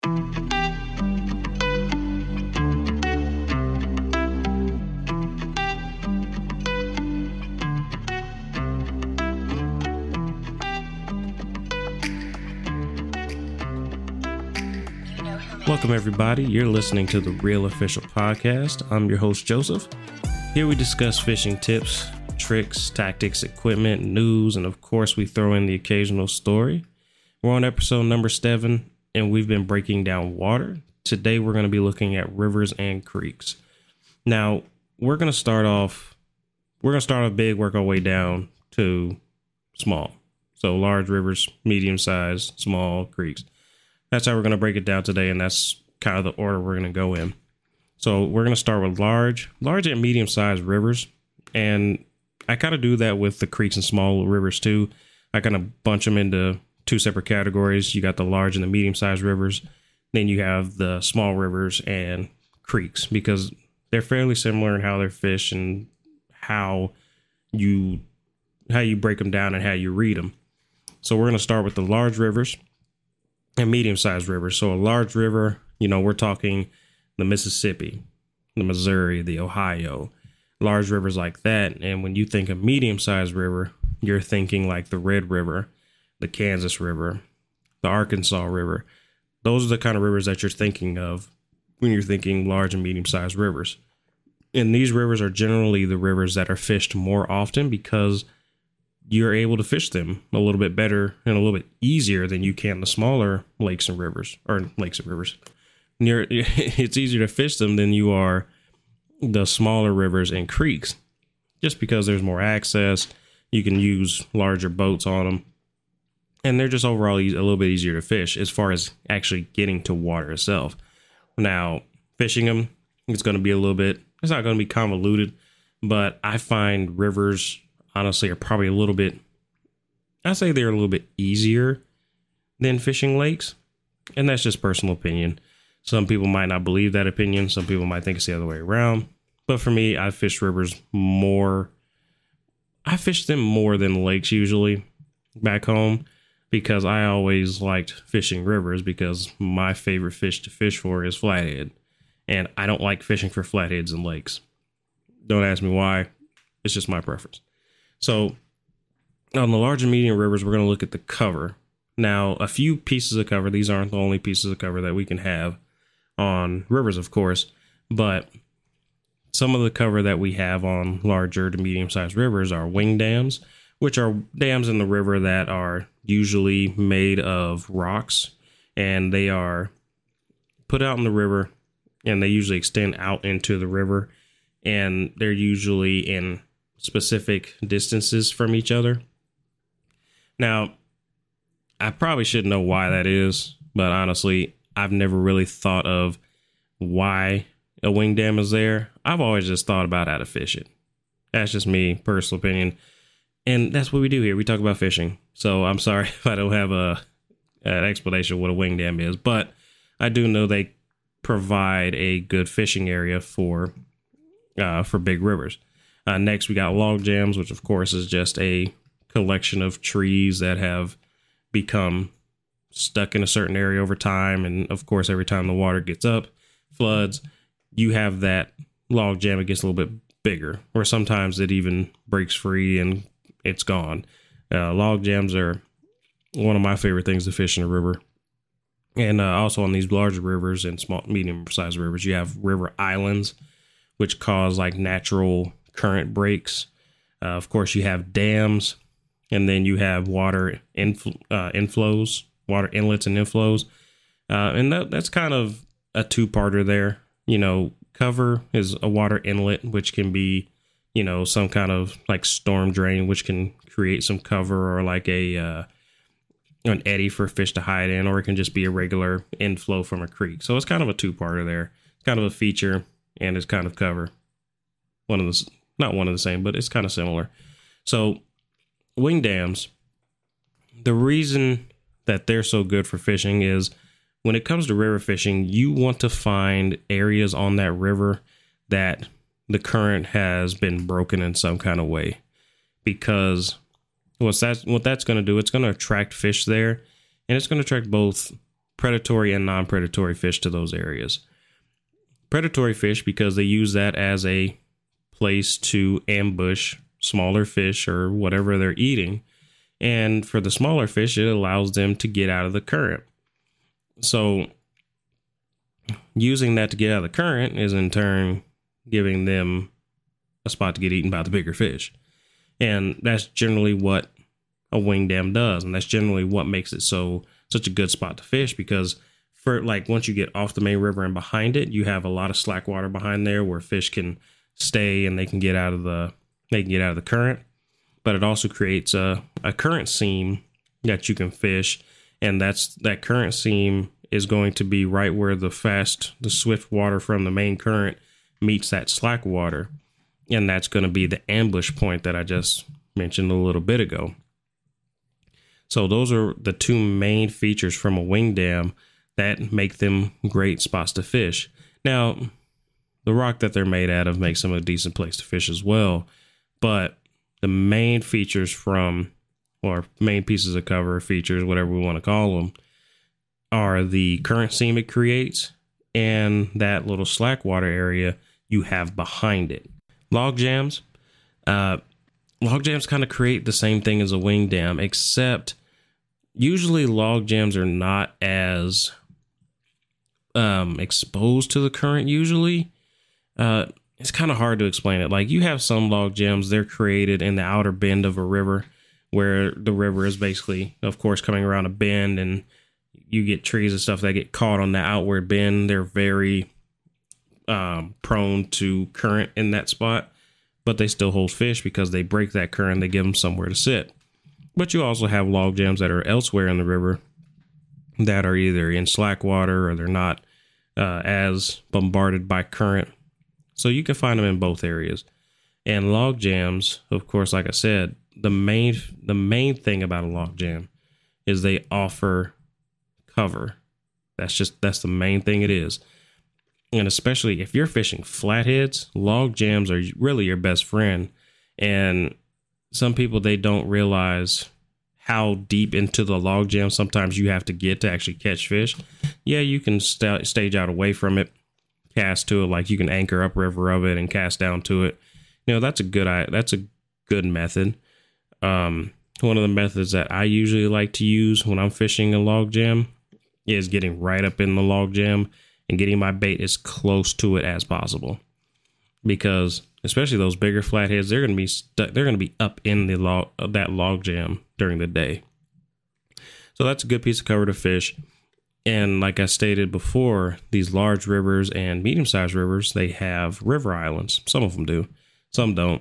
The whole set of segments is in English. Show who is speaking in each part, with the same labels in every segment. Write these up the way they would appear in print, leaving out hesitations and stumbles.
Speaker 1: Welcome, everybody. You're listening to the Real Official Podcast. I'm your host, Joseph. Here we discuss fishing tips, tricks, tactics, equipment, news, and of course, we throw in the occasional story. We're on episode number 7, and we've been breaking down water. Today, we're going to be looking at rivers and creeks. Now, we're going to start off big, work our way down to small. So large rivers, medium size, small creeks. That's how we're going to break it down today, and that's kind of the order we're going to go in. So we're going to start with large and medium-sized rivers, and I kind of do that with the creeks and small rivers too. I kind of bunch them into 2 separate categories. You got the large and the medium-sized rivers. Then you have the small rivers and creeks, because they're fairly similar in how they're fished and how you break them down and how you read them. So we're going to start with the large rivers and medium-sized rivers. So a large river, we're talking the Mississippi, the Missouri, the Ohio, large rivers like that. And when you think of medium-sized river, you're thinking like the Red River, the Kansas River, the Arkansas River. Those are the kind of rivers that you're thinking of when you're thinking large and medium-sized rivers. And these rivers are generally the rivers that are fished more often because you're able to fish them a little bit better and a little bit easier than you can the smaller lakes and rivers. It's easier to fish them than you are the smaller rivers and creeks, just because there's more access. You can use larger boats on them, and they're just overall a little bit easier to fish as far as actually getting to water itself. Now, fishing them, it's not going to be convoluted, but I find rivers honestly are probably they're a little bit easier than fishing lakes. And that's just personal opinion. Some people might not believe that opinion. Some people might think it's the other way around. But for me, I fish rivers more. I fish them more than lakes usually back home, because I always liked fishing rivers because my favorite fish to fish for is flathead. And I don't like fishing for flatheads in lakes. Don't ask me why. It's just my preference. So on the large and medium rivers, we're going to look at the cover. Now, a few pieces of cover. These aren't the only pieces of cover that we can have on rivers, of course, but some of the cover that we have on larger to medium-sized rivers are wing dams, which are dams in the river that are usually made of rocks, and they are put out in the river, and they usually extend out into the river, and they're usually in specific distances from each other. Now, I probably should know why that is, but honestly, I've never really thought of why a wing dam is there. I've always just thought about how to fish it. That's just me, personal opinion. And that's what we do here. We talk about fishing. So I'm sorry if I don't have an explanation of what a wing dam is, but I do know they provide a good fishing area for big rivers. Next, we got log jams, which of course is just a collection of trees that have become stuck in a certain area over time. And of course, every time the water gets up, floods, you have that log jam. It gets a little bit bigger, or sometimes it even breaks free and it's gone. Log jams are one of my favorite things to fish in a river. And also on these larger rivers and small, medium-sized rivers, you have river islands, which cause like natural current breaks. Of course, you have dams, and then you have water inflows, water inlets and inflows. And that's kind of a two-parter there. Cover is a water inlet, which can be, some kind of like storm drain, which can create some cover, or like an eddy for fish to hide in, or it can just be a regular inflow from a creek. So it's kind of a two-parter there. It's kind of a feature, and it's kind of cover. Not one of the same, but it's kind of similar. So wing dams, the reason that they're so good for fishing is when it comes to river fishing, you want to find areas on that river that the current has been broken in some kind of way, because what that's going to do, it's going to attract fish there, and it's going to attract both predatory and non-predatory fish to those areas. Predatory fish because they use that as a place to ambush smaller fish or whatever they're eating. And for the smaller fish, it allows them to get out of the current. So using that to get out of the current is in turn giving them a spot to get eaten by the bigger fish. And that's generally what a wing dam does. And that's generally what makes it such a good spot to fish, because for like once you get off the main river and behind it, you have a lot of slack water behind there where fish can stay and they can get out of the current. But it also creates a current seam that you can fish, and that current seam is going to be right where the swift water from the main current meets that slack water. And that's going to be the ambush point that I just mentioned a little bit ago. So those are the two main features from a wing dam that make them great spots to fish. Now, the rock that they're made out of makes them a decent place to fish as well. But the main features or main pieces of cover, features, whatever we want to call them, are the current seam it creates and that little slack water area you have behind it. Log jams. Log jams kind of create the same thing as a wing dam, except usually log jams are not as exposed to the current usually. It's kind of hard to explain it. Like, you have some log jams, they're created in the outer bend of a river where the river is basically, of course, coming around a bend, and you get trees and stuff that get caught on the outward bend. They're very prone to current in that spot, but they still hold fish because they break that current. They give them somewhere to sit. But you also have log jams that are elsewhere in the river that are either in slack water or they're not as bombarded by current. So you can find them in both areas. And log jams, of course, like I said, the main thing about a log jam is they offer cover. That's the main thing it is. And especially if you're fishing flatheads, log jams are really your best friend. And some people, they don't realize how deep into the log jam sometimes you have to get to actually catch fish. Yeah, you can stage out away from it, cast to it, like you can anchor upriver of it and cast down to it. You know, that's a good method. One of the methods that I usually like to use when I'm fishing a log jam is getting right up in the log jam and getting my bait as close to it as possible, because especially those bigger flatheads, they're going to be up in that log jam during the day. So that's a good piece of cover to fish. And like I stated before, these large rivers and medium-sized rivers, they have river islands. Some of them do, some don't.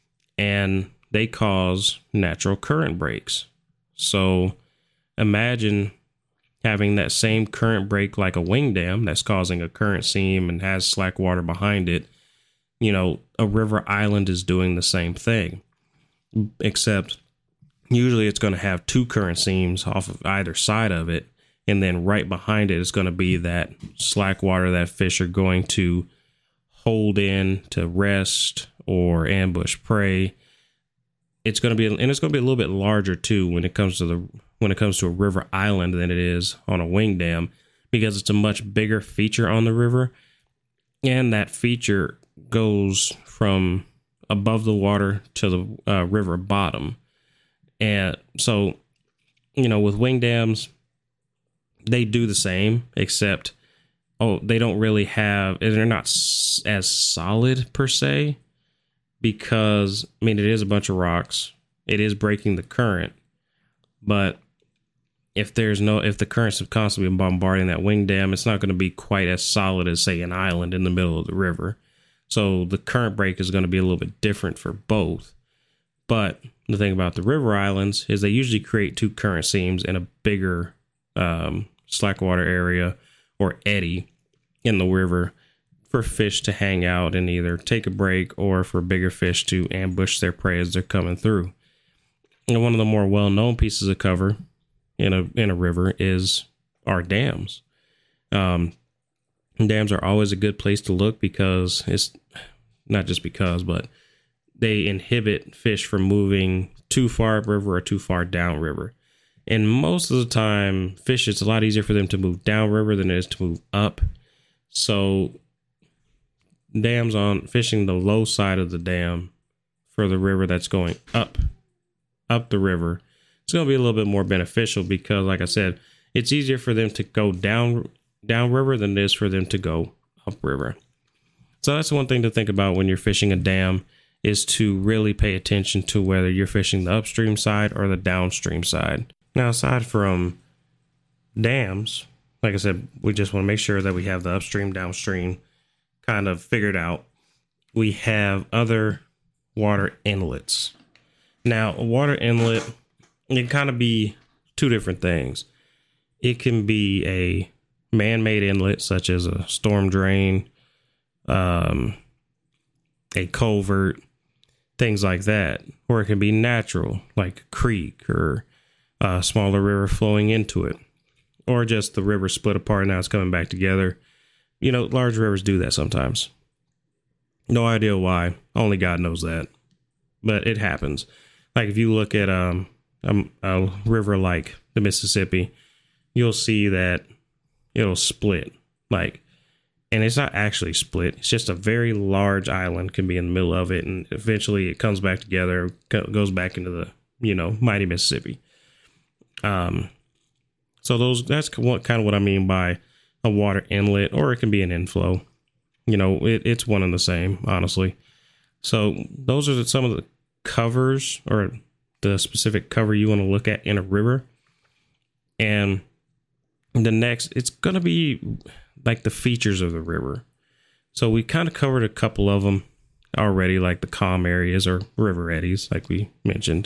Speaker 1: And they cause natural current breaks. So imagine having that same current break like a wing dam that's causing a current seam and has slack water behind it. You know, a river island is doing the same thing, except usually it's going to have two current seams off of either side of it. And then right behind it is going to be that slack water that fish are going to hold in to rest or ambush prey. It's going to be a little bit larger too when it comes to a river island than it is on a wing dam, because it's a much bigger feature on the river, and that feature goes from above the water to the river bottom. And so, you know, with wing dams, they do the same, except they don't really they're not as solid per se, because I mean, it is a bunch of rocks, it is breaking the current, but if the current's constantly bombarding that wing dam, it's not going to be quite as solid as, say, an island in the middle of the river. So the current break is going to be a little bit different for both. But the thing about the river islands is they usually create two current seams in a bigger slack water area or eddy in the river for fish to hang out and either take a break, or for bigger fish to ambush their prey as they're coming through. And one of the more well-known pieces of cover in a river is our dams. Dams are always a good place to look, because it's not just because, but they inhibit fish from moving too far upriver or too far downriver. And most of the time, fish, it's a lot easier for them to move downriver than it is to move up. So dams on fishing the low side of the dam for the river that's going up the river, it's going to be a little bit more beneficial because, like I said, it's easier for them to go downriver than it is for them to go upriver. So that's one thing to think about when you're fishing a dam, is to really pay attention to whether you're fishing the upstream side or the downstream side. Now, aside from dams, like I said, we just want to make sure that we have the upstream, downstream kind of figured out. We have other water inlets. Now, a water inlet, it can kind of be two different things. It can be a man-made inlet, such as a storm drain, a culvert, things like that. Or it can be natural, like a creek or a smaller river flowing into it. Or just the river split apart and now it's coming back together. You know, large rivers do that sometimes. No idea why. Only God knows that. But it happens. Like if you look at a river like the Mississippi, you'll see that it'll split. And it's not actually split. It's just a very large island can be in the middle of it. And eventually it comes back together, goes back into the, mighty Mississippi. So that's kind of what I mean by a water inlet, or it can be an inflow. It's one and the same, honestly. So those are some of the covers, or the specific cover you want to look at in a river. And the next, it's going to be like the features of the river. So we kind of covered a couple of them already, like the calm areas or river eddies, like we mentioned.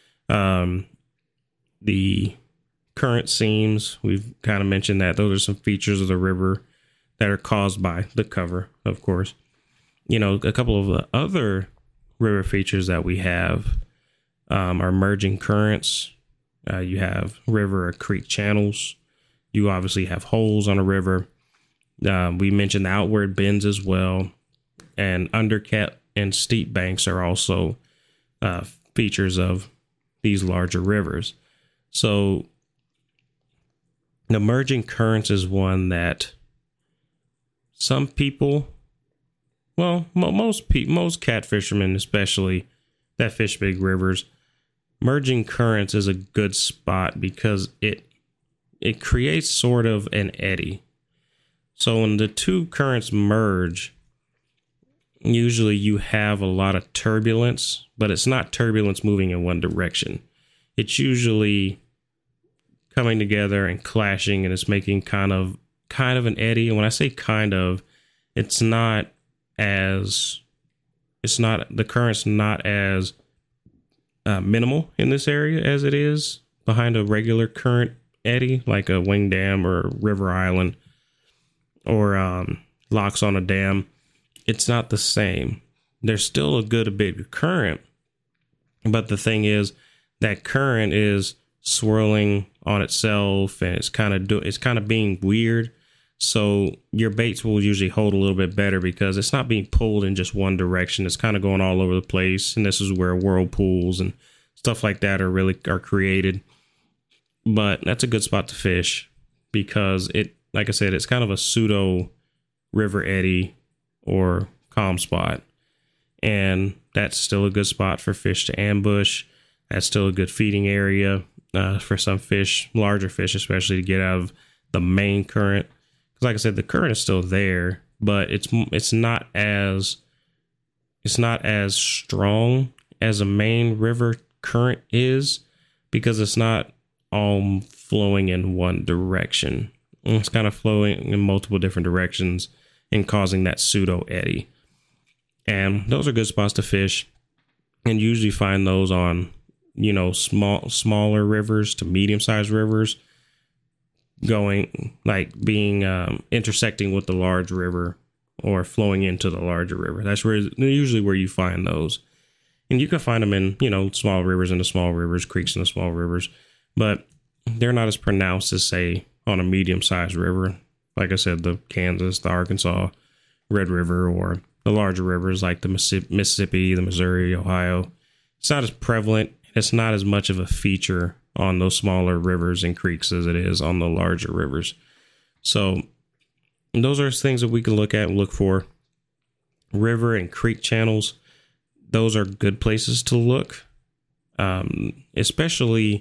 Speaker 1: The current seams, we've kind of mentioned that. Those are some features of the river that are caused by the cover, of course. A couple of the other river features that we have are merging currents. You have river or creek channels. You obviously have holes on a river. We mentioned the outward bends as well. And undercut and steep banks are also features of these larger rivers. So the merging currents is one that some people, most cat fishermen especially that fish big rivers, merging currents is a good spot because it creates sort of an eddy. So when the two currents merge, usually you have a lot of turbulence, but it's not turbulence moving in one direction. It's usually coming together and clashing, and it's making kind of an eddy. And when I say kind of, the current's not as minimal in this area as it is behind a regular current eddy, like a wing dam or river island or locks on a dam. It's not the same. There's still a big current, but the thing is that current is swirling on itself, and it's kind of being weird. So your baits will usually hold a little bit better because it's not being pulled in just one direction. It's kind of going all over the place, and this is where whirlpools and stuff like that are created. But that's a good spot to fish because like I said, it's kind of a pseudo river eddy or calm spot, and that's still a good spot for fish to ambush. That's still a good feeding area for some fish, larger fish especially, to get out of the main current. Because like I said, the current is still there, but it's not as strong as a main river current is, because it's not all flowing in one direction. It's kind of flowing in multiple different directions and causing that pseudo eddy. And those are good spots to fish, and usually find those on smaller rivers to medium-sized rivers, intersecting with the large river or flowing into the larger river. That's usually where you find those. And you can find them in, small rivers in the small rivers, creeks in the small rivers, but they're not as pronounced as, say, on a medium-sized river. Like I said, the Kansas, the Arkansas, Red River, or the larger rivers like the Mississippi, the Missouri, Ohio. It's not as prevalent. It's not as much of a feature on those smaller rivers and creeks as it is on the larger rivers. So those are things that we can look at and look for. River and creek channels, those are good places to look, especially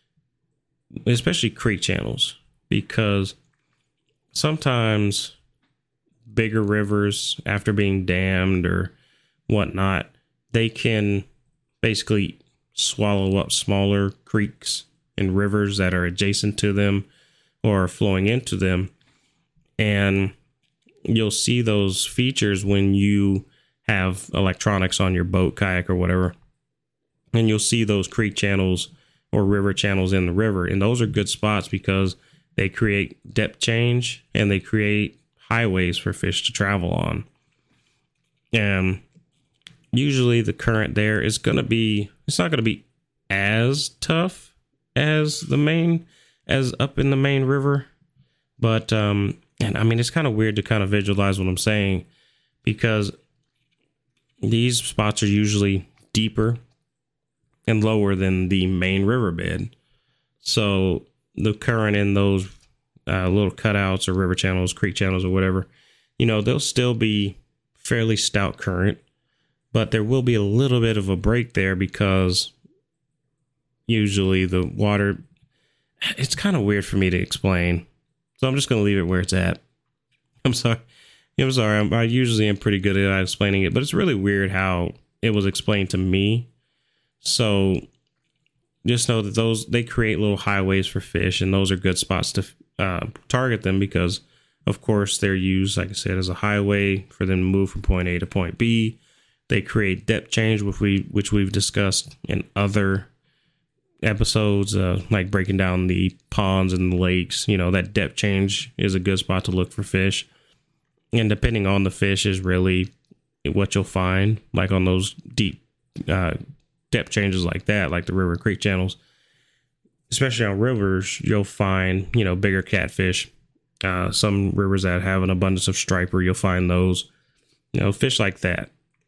Speaker 1: creek channels, because sometimes bigger rivers, after being dammed or whatnot, they can basically swallow up smaller creeks and rivers that are adjacent to them or flowing into them. And you'll see those features when you have electronics on your boat, kayak, or whatever. And you'll see those creek channels or river channels in the river. And those are good spots because they create depth change and they create highways for fish to travel on. And usually the current there is going to be, it's not going to be as tough as up in the main river. But, and I mean, it's kind of weird to kind of visualize what I'm saying, because these spots are usually deeper and lower than the main riverbed. So the current in those little cutouts or river channels, creek channels, or whatever, they'll still be fairly stout current, but there will be a little bit of a break there because usually the water, it's kind of weird for me to explain. So I'm just going to leave it where it's at. I'm sorry. I usually am pretty good at explaining it, but it's really weird how it was explained to me. So just know that they create little highways for fish, and those are good spots to target them because, of course, they're used, like I said, as a highway for them to move from point A to point B. They create depth change, which we've discussed in other episodes, like breaking down the ponds and the lakes. That depth change is a good spot to look for fish. And depending on the fish is really what you'll find, like on those deep depth changes like that, like the river creek channels. Especially on rivers, you'll find, bigger catfish. Some rivers that have an abundance of striper, you'll find those, fish like that.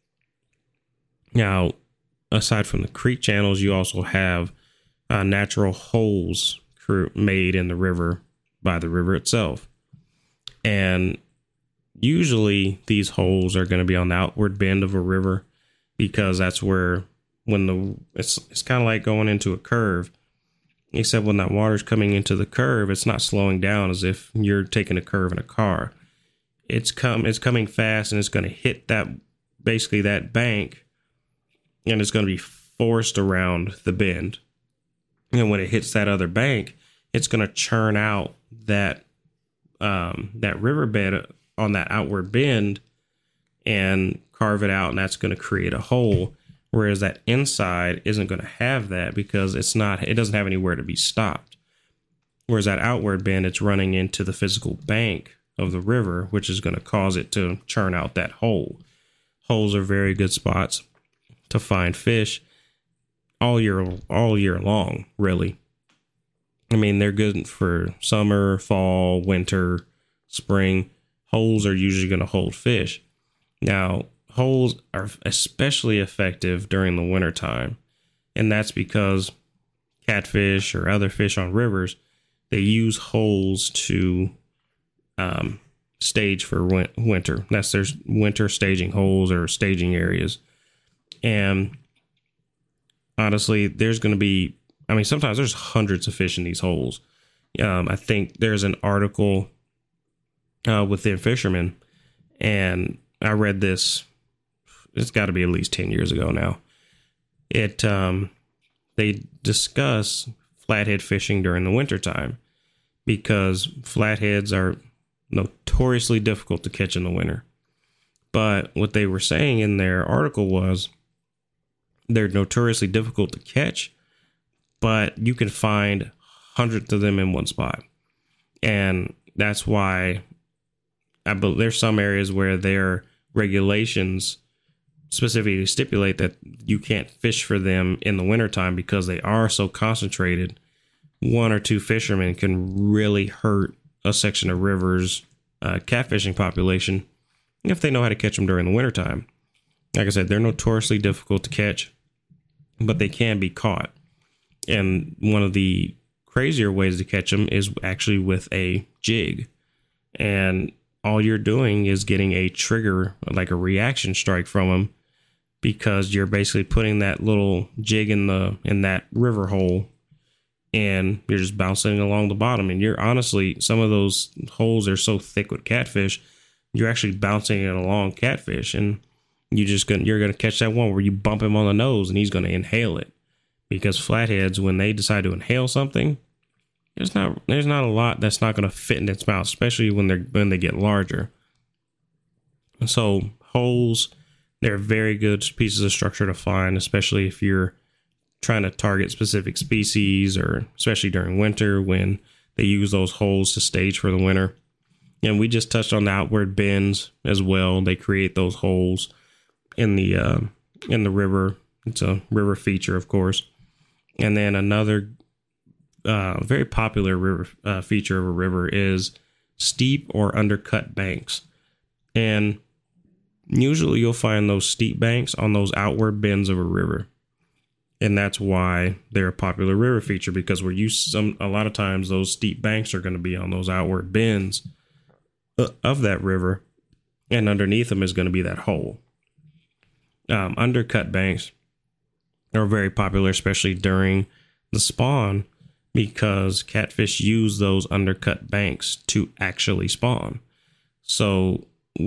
Speaker 1: Now, aside from the creek channels, you also have natural holes made in the river by the river itself. And usually these holes are going to be on the outward bend of a river, because that's where it's kind of like going into a curve, except when that water's coming into the curve, it's not slowing down as if you're taking a curve in a car. It's coming fast, and it's going to hit that bank, and it's going to be forced around the bend. And when it hits that other bank, it's going to churn out that riverbed on that outward bend and carve it out, and that's going to create a hole. Whereas that inside isn't going to have that because it doesn't have anywhere to be stopped. Whereas that outward bend, it's running into the physical bank of the river, which is going to cause it to churn out that hole. Holes are very good spots to find fish all year long, really. I mean, they're good for summer, fall, winter, spring. Holes are usually going to hold fish. Now, holes are especially effective during the wintertime, and that's because catfish or other fish on rivers, they use holes to stage for winter. That's their winter staging holes or staging areas. And honestly, there's going to be, sometimes there's hundreds of fish in these holes. I think there's an article within Fisherman, and I read this. It's got to be at least 10 years ago now. They discuss flathead fishing during the wintertime because flatheads are notoriously difficult to catch in the winter. But what they were saying in their article was they're notoriously difficult to catch, but you can find hundreds of them in one spot. And that's why there's some areas where their regulations specifically stipulate that you can't fish for them in the wintertime because they are so concentrated. One or two fishermen can really hurt a section of rivers catfishing population if they know how to catch them during the wintertime. Like I said, they're notoriously difficult to catch, but they can be caught. And one of the crazier ways to catch them is actually with a jig. And all you're doing is getting a trigger, like a reaction strike from them, because you're basically putting that little jig in that river hole, and you're just bouncing along the bottom. And you're honestly, some of those holes are so thick with catfish, you're actually bouncing it along catfish, and you're gonna catch that one where you bump him on the nose and he's gonna inhale it. Because flatheads, when they decide to inhale something, there's not a lot that's not going to fit in its mouth, especially when they get larger. So holes, they're very good pieces of structure to find, especially if you're trying to target specific species, or especially during winter when they use those holes to stage for the winter. And we just touched on the outward bends as well. They create those holes in the river. It's a river feature, of course. And then another very popular river feature of a river is steep or undercut banks. And usually you'll find those steep banks on those outward bends of a river. And that's why they're a popular river feature, because a lot of times those steep banks are going to be on those outward bends of that river, and underneath them is going to be that hole. Undercut banks are very popular, especially during the spawn, because catfish use those undercut banks to actually spawn. So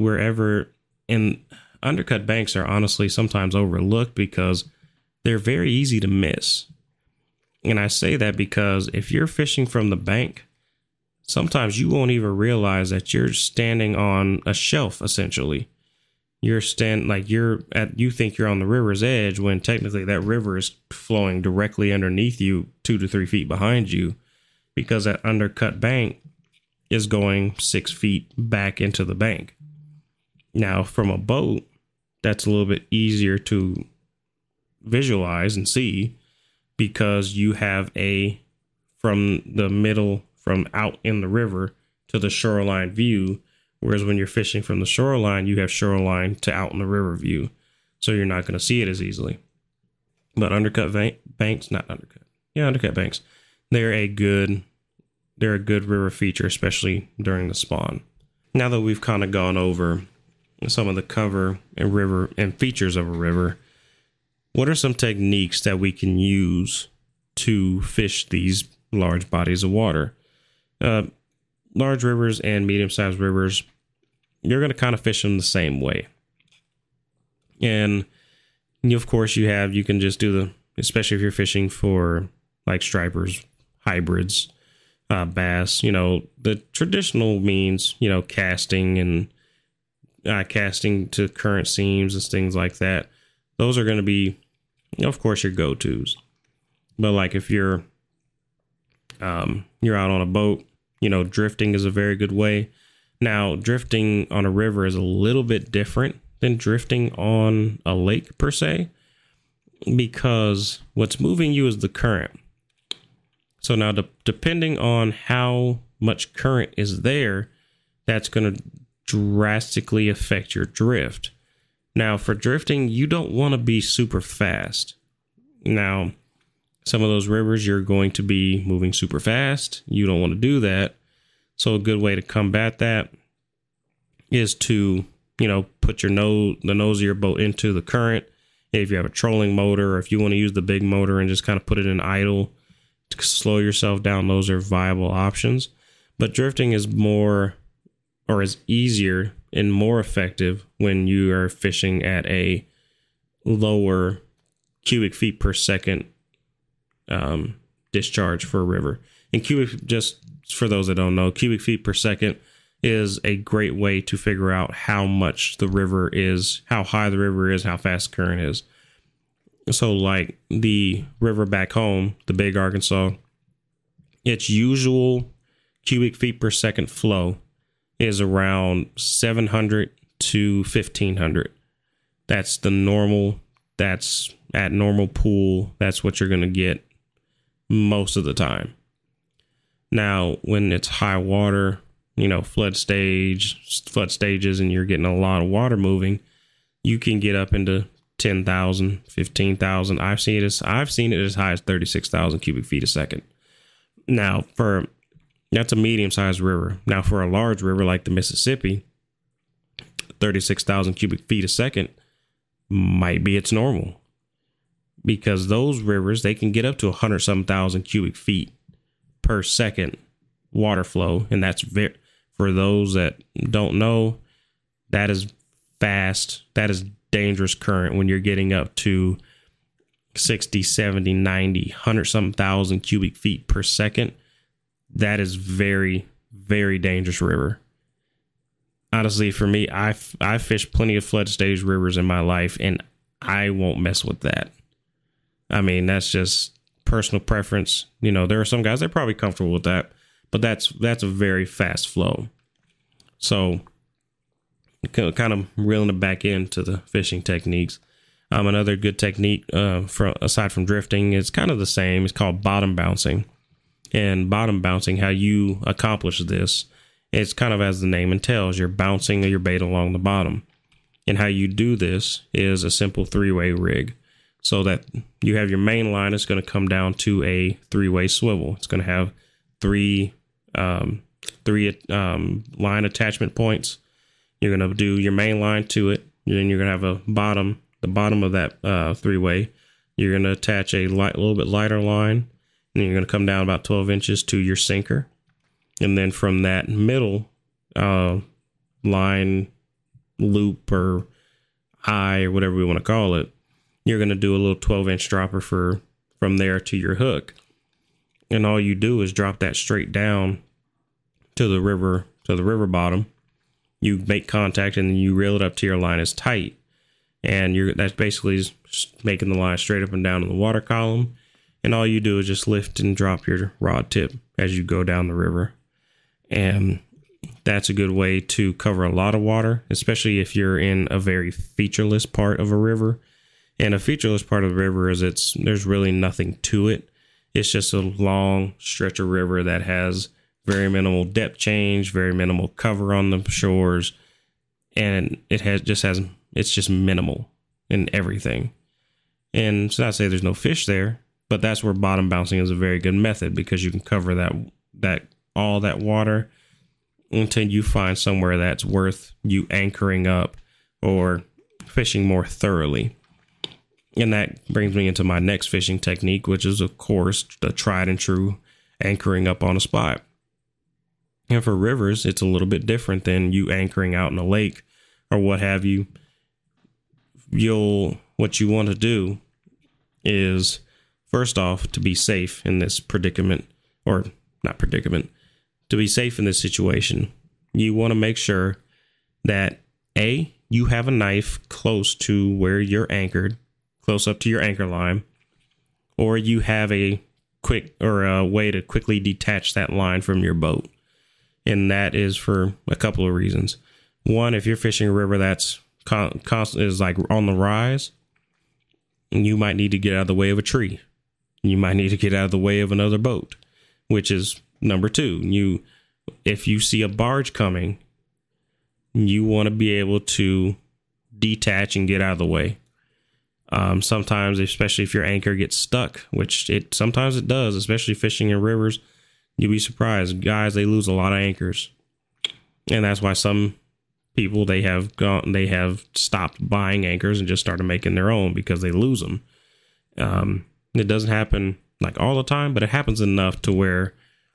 Speaker 1: undercut banks are honestly sometimes overlooked because they're very easy to miss. And I say that because if you're fishing from the bank, sometimes you won't even realize that you're standing on a shelf, essentially. You think you're on the river's edge, when technically that river is flowing directly underneath you, 2 to 3 feet behind you, because that undercut bank is going 6 feet back into the bank. Now, from a boat, that's a little bit easier to visualize and see, because you have from out in the river to the shoreline view. Whereas when you're fishing from the shoreline, you have shoreline to out in the river view. So you're not going to see it as easily. But undercut banks, they're a good river feature, especially during the spawn. Now that we've kind of gone over some of the cover and river and features of a river, what are some techniques that we can use to fish these large bodies of water? Large rivers and medium-sized rivers, you're going to kind of fish them the same way. And of course you can just do especially if you're fishing for like stripers, hybrids, bass, the traditional means, casting and casting to current seams and things like that. Those are going to be, of course, your go-tos. But like if you're out on a boat, drifting is a very good way. Now, drifting on a river is a little bit different than drifting on a lake per se, because what's moving you is the current. So now, depending on how much current is there, that's going to drastically affect your drift. Now, for drifting, you don't want to be super fast. Now, some of those rivers, you're going to be moving super fast. You don't want to do that. So a good way to combat that is to, put the nose of your boat into the current. If you have a trolling motor, or if you want to use the big motor and just kind of put it in idle to slow yourself down, those are viable options. But drifting is easier and more effective when you are fishing at a lower cubic feet per second discharge for a river. And just for those that don't know, cubic feet per second is a great way to figure out how much the river is, how high the river is, how fast the current is. So like the river back home, the Big Arkansas, its usual cubic feet per second flow is around 700 to 1500. That's the normal. That's at normal pool. That's what you're going to get most of the time. Now, when it's high water, flood stages, and you're getting a lot of water moving, you can get up into 10,000, 15,000. I've seen it as high as 36,000 cubic feet a second. Now, that's a medium-sized river. Now, for a large river like the Mississippi, 36,000 cubic feet a second might be its normal, because those rivers, they can get up to 100-some thousand cubic feet per second water flow. And that's for those that don't know, that is fast. That is dangerous current when you're getting up to 60, 70, 90, 100-some thousand cubic feet per second. That is very, very dangerous river. Honestly, for me, I've fished plenty of flood stage rivers in my life, and I won't mess with that. I mean, that's just personal preference. You know, there are some guys that are probably comfortable with that, but that's a very fast flow. So, kind of reeling it back into the fishing techniques. Another good technique, aside from drifting, is kind of the same. It's called bottom bouncing. And bottom bouncing, how you accomplish this, it's kind of as the name entails. You're bouncing your bait along the bottom. And how you do this is a simple 3-way rig. So that you have your main line is going to come down to a 3-way swivel. It's going to have three line attachment points. You're going to do your main line to it. And then you're going to have the bottom of that 3-way. You're going to attach a little bit lighter line. And you're going to come down about 12 inches to your sinker. And then from that middle line loop or eye or whatever we want to call it, you're going to do a little 12-inch dropper from there to your hook. And all you do is drop that straight down to the river bottom. You make contact and then you reel it up to your line is tight. And that's basically making the line straight up and down in the water column. And all you do is just lift and drop your rod tip as you go down the river. And that's a good way to cover a lot of water, especially if you're in a very featureless part of a river. And a featureless part of the river is there's really nothing to it. It's just a long stretch of river that has very minimal depth change, very minimal cover on the shores. And it's just minimal in everything. And it's not to say there's no fish there, but that's where bottom bouncing is a very good method, because you can cover that all that water until you find somewhere that's worth you anchoring up or fishing more thoroughly. And that brings me into my next fishing technique, which is, of course, the tried and true anchoring up on a spot. And for rivers, it's a little bit different than you anchoring out in a lake or what have you. What you want to do is, first off, to be safe in this predicament, or not predicament, to be safe in this situation, you want to make sure that A, you have a knife close to where you're anchored, close up to your anchor line, or you have a way to quickly detach that line from your boat. And that is for a couple of reasons. One, if you're fishing a river that's is like on the rise, you might need to get out of the way of a tree. You might need to get out of the way of another boat, which is number two. If you see a barge coming, you want to be able to detach and get out of the way. Sometimes, especially if your anchor gets stuck, which sometimes it does, especially fishing in rivers, you'll be surprised. Guys, they lose a lot of anchors. And that's why some people, they have stopped buying anchors and just started making their own because they lose them. It doesn't happen like all the time, but it happens enough to where,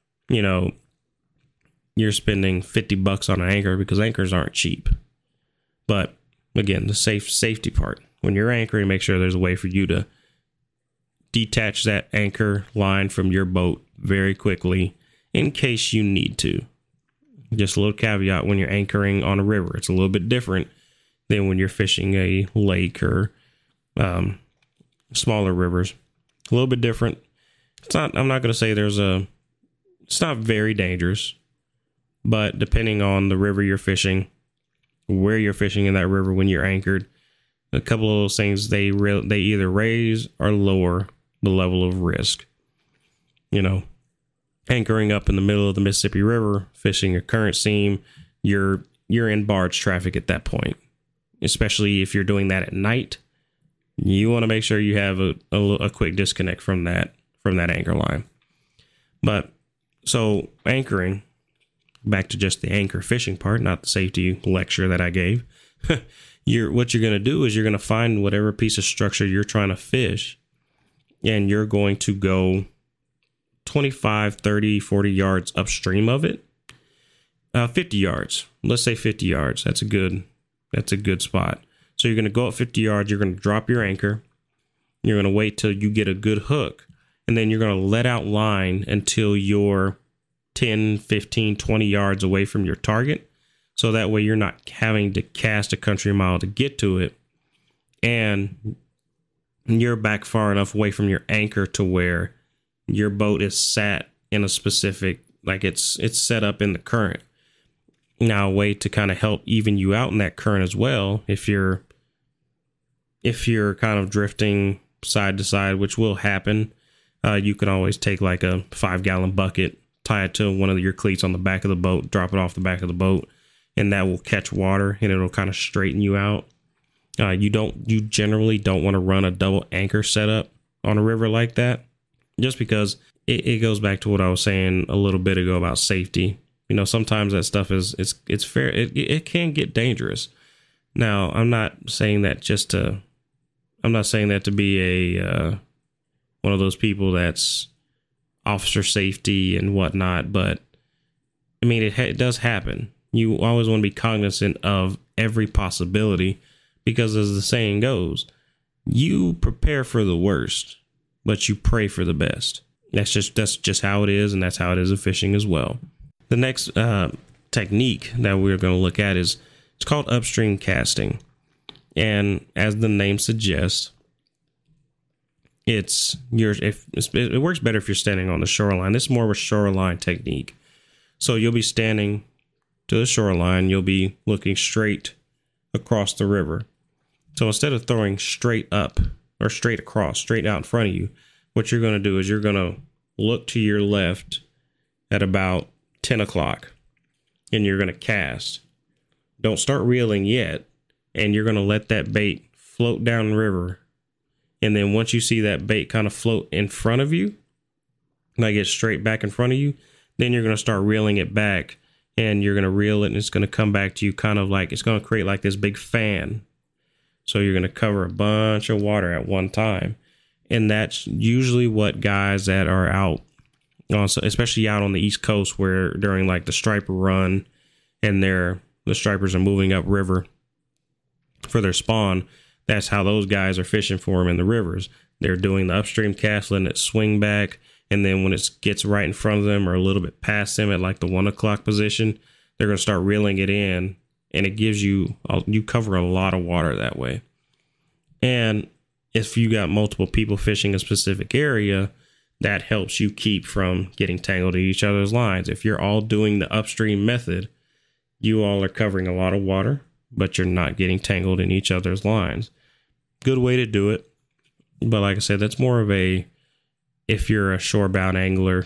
Speaker 1: you're spending $50 on an anchor, because anchors aren't cheap. But again, the safety part, when you're anchoring, make sure there's a way for you to detach that anchor line from your boat very quickly in case you need to. Just a little caveat: when you're anchoring on a river, it's a little bit different than when you're fishing a lake or smaller rivers. A little bit different. I'm not going to say it's not very dangerous, but depending on the river you're fishing, where you're fishing in that river when you're anchored, a couple of those things, they either raise or lower the level of risk. Anchoring up in the middle of the Mississippi River, fishing a current seam, you're in barge traffic at that point, especially if you're doing that at night. You want to make sure you have a quick disconnect from that anchor line. But so anchoring, back to just the anchor fishing part, not the safety lecture that I gave. What you're going to do is you're going to find whatever piece of structure you're trying to fish, and you're going to go 25, 30, 40 yards upstream of it. 50 yards. Let's say 50 yards. That's a good spot. So you're going to go up 50 yards. You're going to drop your anchor. You're going to wait till you get a good hook. And then you're going to let out line until you're 10, 15, 20 yards away from your target. So that way you're not having to cast a country mile to get to it. And you're back far enough away from your anchor to where your boat is sat in a specific, like it's set up in the current. Now, a way to kind of help even you out in that current as well, if you're kind of drifting side to side, which will happen, you can always take like a 5-gallon bucket, tie it to one of your cleats on the back of the boat, drop it off the back of the boat, and that will catch water and it'll kind of straighten you out. You generally don't want to run a double anchor setup on a river like that, just because it goes back to what I was saying a little bit ago about safety. You know, sometimes that stuff it's fair. It can get dangerous. Now, I'm not saying that to be a one of those people that's officer safety and whatnot, but I mean, it does happen. You always want to be cognizant of every possibility, because as the saying goes, you prepare for the worst, but you pray for the best. That's just how it is, and that's how it is in fishing as well. The next technique that we're going to look at it's called upstream casting. And as the name suggests, it works better if you're standing on the shoreline. This is more of a shoreline technique. So you'll be standing to the shoreline, you'll be looking straight across the river. So instead of throwing straight up or straight across, straight out in front of you, what you're going to do is you're going to look to your left at about 10 o'clock and you're going to cast. Don't start reeling yet. And you're going to let that bait float down the river. And then once you see that bait kind of float in front of you, like it's straight back in front of you, then you're going to start reeling it back, and you're going to reel it, and it's going to come back to you kind of like, it's going to create like this big fan. So you're going to cover a bunch of water at one time. And that's usually what guys that are out, especially out on the East Coast, where during like the striper run and the stripers are moving up river for their spawn, that's how those guys are fishing for them in the rivers. They're doing the upstream cast, letting it swing back, and then when it gets right in front of them or a little bit past them at like the 1 o'clock position, they're going to start reeling it in, and it gives you cover a lot of water that way. And if you got multiple people fishing a specific area, that helps you keep from getting tangled in each other's lines. If you're all doing the upstream method, you all are covering a lot of water, but you're not getting tangled in each other's lines. Good way to do it. But like I said, that's more of if you're a shorebound angler,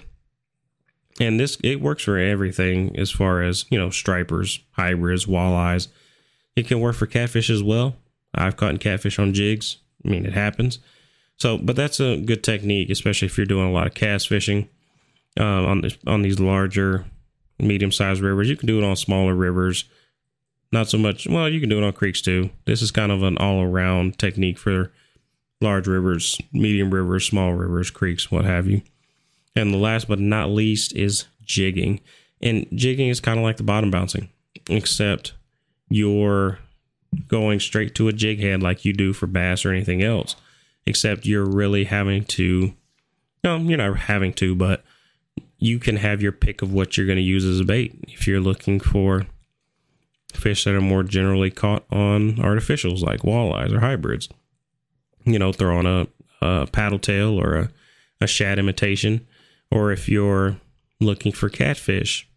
Speaker 1: and it works for everything as far as, stripers, hybrids, walleyes. It can work for catfish as well. I've caught catfish on jigs. I mean, it happens. So, but that's a good technique, especially if you're doing a lot of cast fishing on these larger, medium-sized rivers. You can do it on smaller rivers. Not so much. Well, you can do it on creeks too. This is kind of an all-around technique for large rivers, medium rivers, small rivers, creeks, what have you. And the last but not least is jigging. And jigging is kind of like the bottom bouncing, except you're going straight to a jig head like you do for bass or anything else. Except you're really having to, no, you're not having to, but you can have your pick of what you're going to use as a bait. If you're looking for fish that are more generally caught on artificials like walleyes or hybrids, throw on a paddle tail or a shad imitation. Or if you're looking for catfish,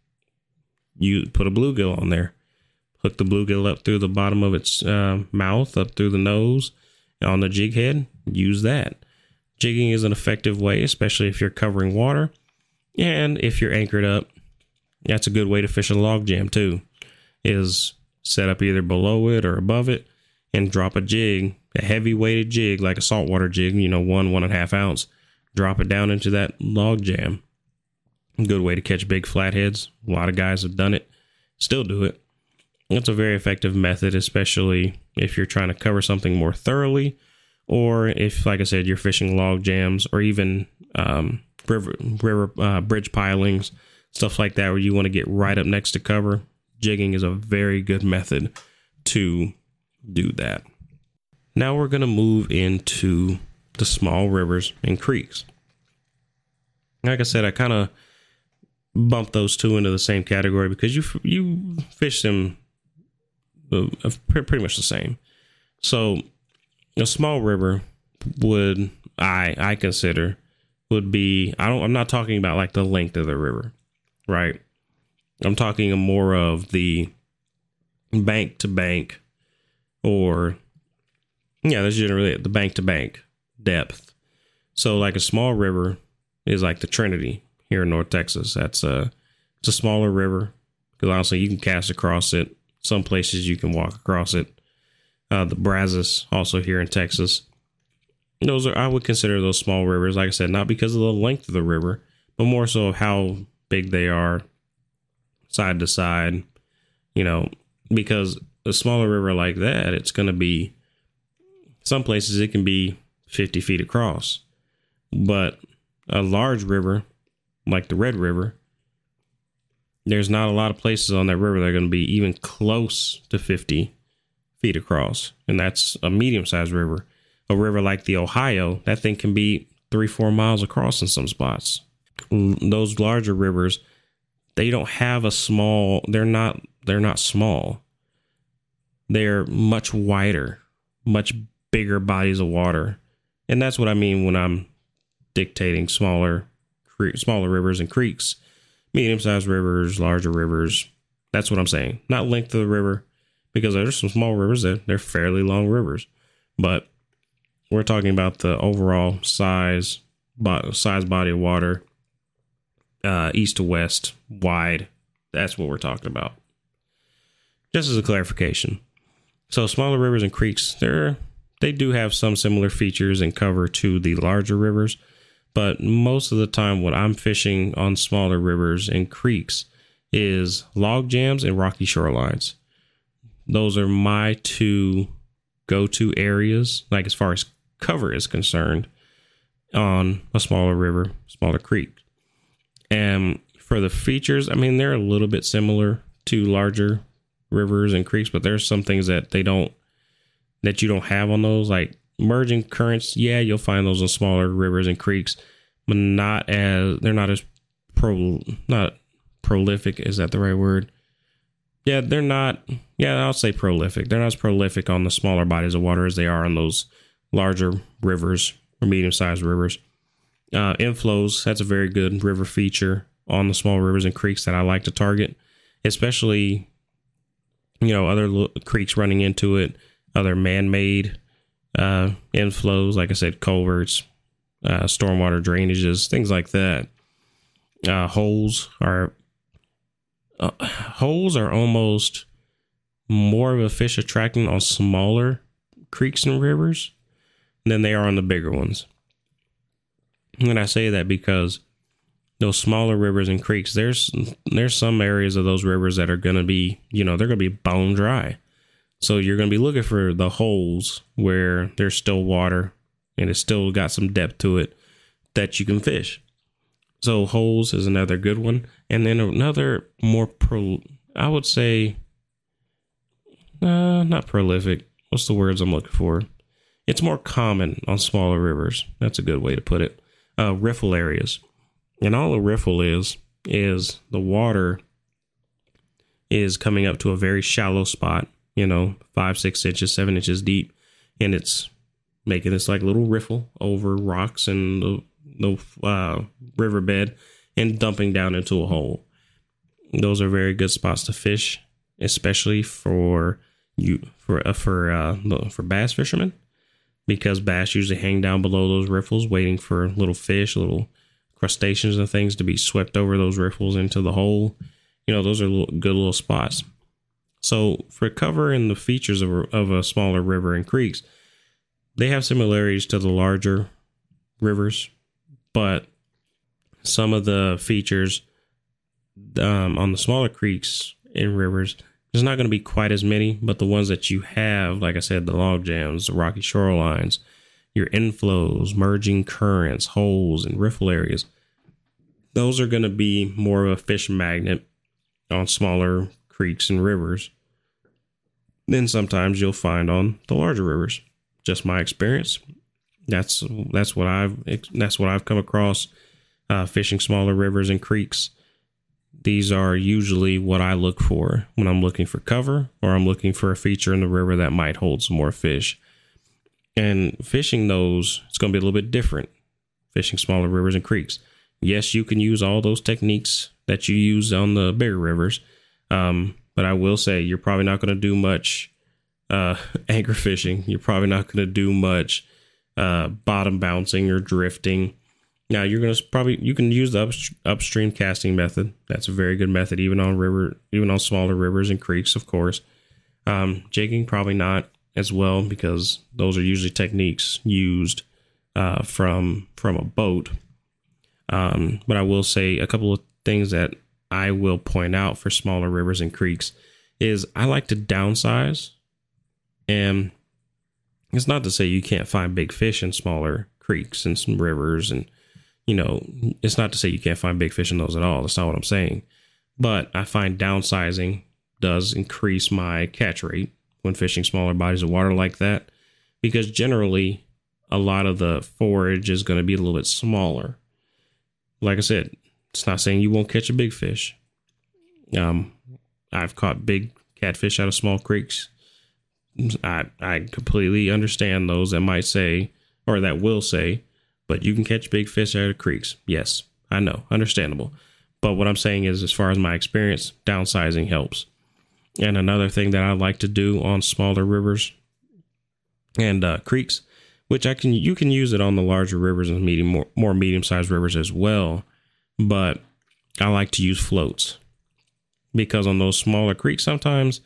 Speaker 1: you put a bluegill on there. Hook the bluegill up through the bottom of its mouth, up through the nose. On the jig head, use that. Jigging is an effective way, especially if you're covering water. And if you're anchored up, that's a good way to fish a log jam too, is set up either below it or above it and drop a jig, a heavy weighted jig, like a saltwater jig, 1.5 ounce, drop it down into that log jam. Good way to catch big flatheads. A lot of guys have done it, still do it. It's a very effective method, especially if you're trying to cover something more thoroughly, or if, like I said, you're fishing log jams or even river bridge pilings, stuff like that, where you want to get right up next to cover. Jigging is a very good method to do that. Now we're going to move into the small rivers and creeks. Like I said, I kind of bumped those two into the same category because you fish them pretty much the same. So a small river would I consider would be, I'm not talking about like the length of the river, right? I'm talking more of the bank to bank, or that's generally it, the bank to bank depth. So like a small river is like the Trinity here in North Texas. It's a smaller river because honestly you can cast across it. Some places you can walk across it. The Brazos, also here in Texas. I would consider those small rivers, like I said, not because of the length of the river, but more so how big they are side to side, because a smaller river like that, it's going to be, some places it can be 50 feet across, but a large river like the Red River, there's not a lot of places on that river that are going to be even close to 50 feet across. And that's a medium-sized river. A river like the Ohio, that thing can be 3-4 miles across in some spots. Those larger rivers, they don't have a small, they're not small. They're much wider, much bigger bodies of water. And that's what I mean when I'm dictating smaller rivers and creeks. Medium-sized rivers, larger rivers. That's what I'm saying. Not length of the river, because there's some small rivers that they're fairly long rivers. But we're talking about the overall size body of water, east to west, wide. That's what we're talking about. Just as a clarification. So smaller rivers and creeks, they do have some similar features and cover to the larger rivers. But most of the time, what I'm fishing on smaller rivers and creeks is log jams and rocky shorelines. Those are my two go-to areas, like as far as cover is concerned, on a smaller river, smaller creek. And for the features, I mean, they're a little bit similar to larger rivers and creeks, but there's some things that you don't have on those, like merging currents. Yeah, you'll find those in smaller rivers and creeks, but they're not as prolific. Is that the right word? Yeah, they're not. Yeah, I'll say prolific. They're not as prolific on the smaller bodies of water as they are on those larger rivers or medium-sized rivers. Inflows, that's a very good river feature on the small rivers and creeks that I like to target, especially, other creeks running into it, other man-made inflows, like I said, culverts, stormwater drainages, things like that. Holes are almost more of a fish attracting on smaller creeks and rivers than they are on the bigger ones. And I say that because those smaller rivers and creeks, there's some areas of those rivers that are going to be, they're going to be bone dry. So you're going to be looking for the holes where there's still water and it's still got some depth to it that you can fish. So holes is another good one. And then another more, I would say, not prolific. What's the words I'm looking for? It's more common on smaller rivers. That's a good way to put it. Riffle areas. And all a riffle is the water is coming up to a very shallow spot, 5, 6 inches, 7 inches deep. And it's making this like little riffle over rocks and the riverbed and dumping down into a hole. Those are very good spots to fish, especially for bass fishermen, because bass usually hang down below those riffles waiting for little fish, little crustaceans and things to be swept over those riffles into the hole. Those are good little spots. So for cover and the features of a smaller river and creeks, they have similarities to the larger rivers, but some of the features on the smaller creeks and rivers, there's not going to be quite as many, but the ones that you have, like I said, the log jams, the rocky shorelines, your inflows, merging currents, holes, and riffle areas, those are going to be more of a fish magnet on smaller creeks and rivers than sometimes you'll find on the larger rivers. Just my experience. That's what I've come across fishing smaller rivers and creeks. These are usually what I look for when I'm looking for cover or I'm looking for a feature in the river that might hold some more fish. And fishing those, it's going to be a little bit different. Fishing smaller rivers and creeks. Yes, you can use all those techniques that you use on the bigger rivers. But I will say you're probably not going to do much anchor fishing. You're probably not going to do much bottom bouncing or drifting. Now you can use the upstream casting method. That's a very good method, even on smaller rivers and creeks, of course. Jigging, probably not as well, because those are usually techniques used from a boat. But I will say a couple of things that I will point out for smaller rivers and creeks is I like to downsize. And it's not to say you can't find big fish in smaller creeks and some rivers, and it's not to say you can't find big fish in those at all. That's not what I'm saying. But I find downsizing does increase my catch rate when fishing smaller bodies of water like that, because generally a lot of the forage is going to be a little bit smaller. Like I said, it's not saying you won't catch a big fish. I've caught big catfish out of small creeks. I completely understand those that might say, or that will say, but you can catch big fish out of creeks. Yes, I know, understandable. But what I'm saying is, as far as my experience, downsizing helps. And another thing that I like to do on smaller rivers and creeks, which you can use it on the larger rivers and more medium-sized rivers as well. But I like to use floats, because on those smaller creeks, sometimes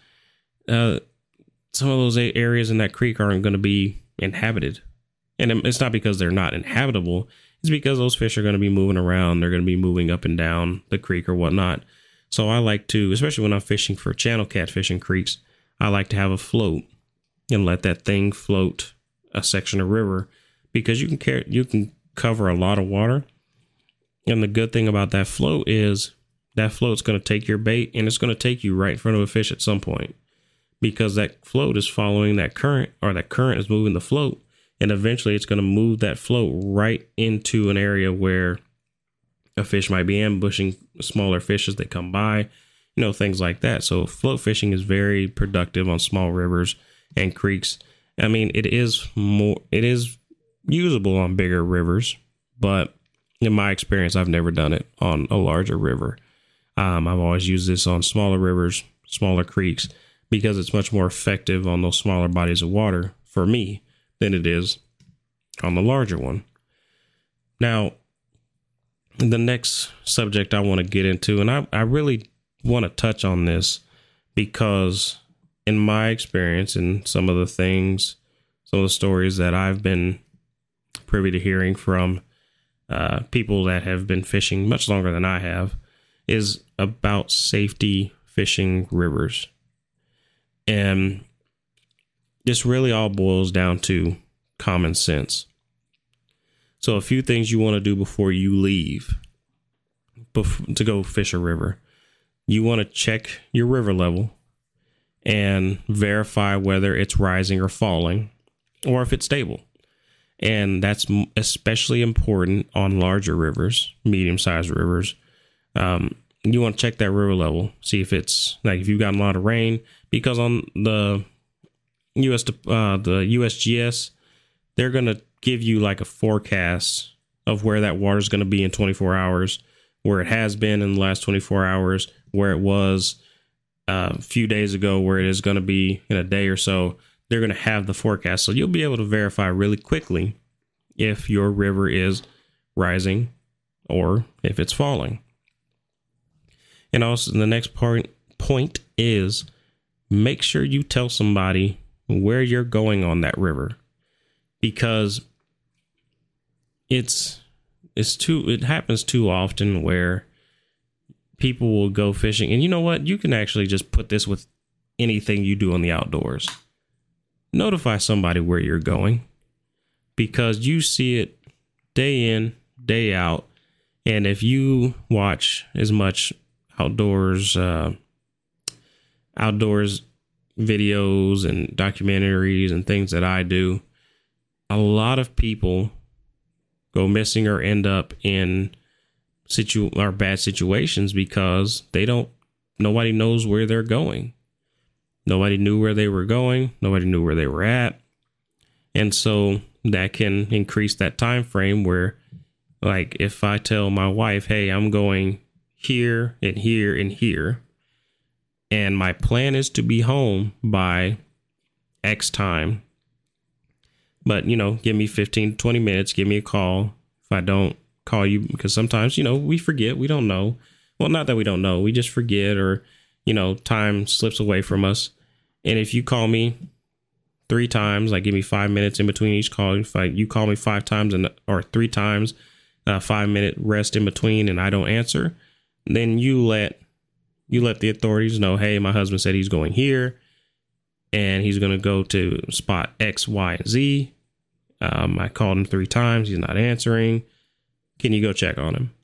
Speaker 1: some of those areas in that creek aren't going to be inhabited. And it's not because they're not inhabitable. It's because those fish are going to be moving around. They're going to be moving up and down the creek or whatnot. So I like to, especially when I'm fishing for channel catfish in creeks, I like to have a float and let that thing float a section of river, because you can cover a lot of water. And the good thing about that float is that float's going to take your bait and it's going to take you right in front of a fish at some point, because that float is following that current, or that current is moving the float. And eventually it's going to move that float right into an area where a fish might be ambushing smaller fish as they come by, things like that. So float fishing is very productive on small rivers and creeks. I mean, it is usable on bigger rivers, but in my experience, I've never done it on a larger river. I've always used this on smaller rivers, smaller creeks, because it's much more effective on those smaller bodies of water for me than it is on the larger one. Now, the next subject I want to get into, and I really want to touch on this, because in my experience and some of the stories that I've been privy to hearing from people that have been fishing much longer than I have, is about safety fishing rivers. And this really all boils down to common sense. So a few things you want to do before you leave to go fish a river. You want to check your river level and verify whether it's rising or falling, or if it's stable. And that's especially important on larger rivers, medium-sized rivers. You want to check that river level, see if it's like if you've gotten a lot of rain, because on the USGS, they're going to give you like a forecast of where that water is going to be in 24 hours, where it has been in the last 24 hours, where it was a few days ago, where it is going to be in a day or so. They're going to have the forecast. So you'll be able to verify really quickly if your river is rising or if it's falling. And also the next point is make sure you tell somebody where you're going on that river, because it happens too often where people will go fishing. And you know what? You can actually just put this with anything you do on the outdoors. Notify somebody where you're going, because you see it day in, day out. And if you watch as much outdoors videos and documentaries and things that I do, a lot of people go missing or end up in bad situations because nobody knows where they're going. Nobody knew where they were going. Nobody knew where they were at. And so that can increase that time frame where, like, if I tell my wife, hey, I'm going here and here and here, and my plan is to be home by X time, but, give me 15, 20 minutes, give me a call. If I don't call you, because sometimes, we forget, we don't know. Well, not that we don't know, we just forget, or, time slips away from us. And if you call me 3 times, like give me 5 minutes in between each call, if you call me 5 times or 3 times, 5-minute rest in between, and I don't answer, then you let the authorities know, hey, my husband said he's going here and he's going to go to spot X, Y, and Z. I called him 3 times. He's not answering. Can you go check on him?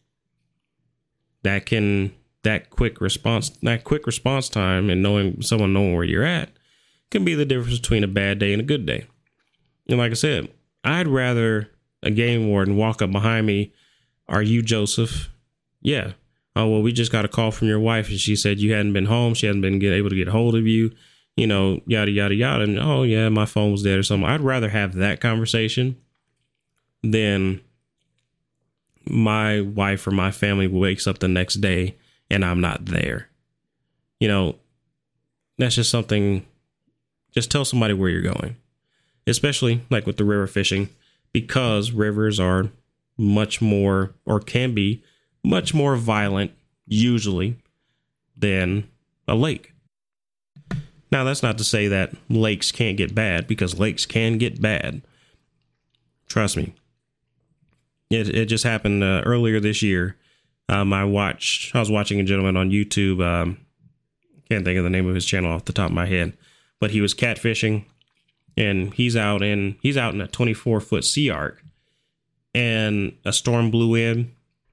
Speaker 1: That quick response time and someone knowing where you're at can be the difference between a bad day and a good day. And like I said, I'd rather a game warden walk up behind me. Are you Joseph? Yeah. Oh, well, we just got a call from your wife and she said you hadn't been home. She hadn't been able to get a hold of you, yada, yada, yada. And, oh, yeah, my phone was dead or something. I'd rather have that conversation than my wife or my family wakes up the next day and I'm not there. That's just something. Just tell somebody where you're going, especially like with the river fishing, because rivers are much more, or can be much more violent usually than a lake. Now, that's not to say that lakes can't get bad, because lakes can get bad. Trust me. It just happened earlier this year. I was watching a gentleman on YouTube. Can't think of the name of his channel off the top of my head, but he was catfishing, and he's out in a 24-foot sea arc, and a storm blew in,